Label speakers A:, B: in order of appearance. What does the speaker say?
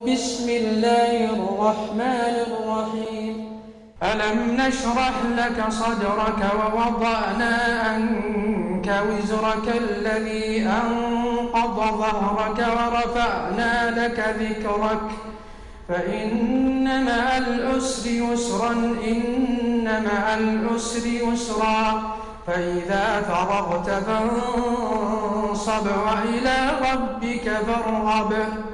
A: بسم الله الرحمن الرحيم. ألم نشرح لك صدرك ووضعنا عنك وزرك الذي أنقض ظهرك ورفعنا لك ذكرك فإن مع العسر يسرا إن مع العسر يسرا فإذا فرغت فانصب وإلى ربك فارغب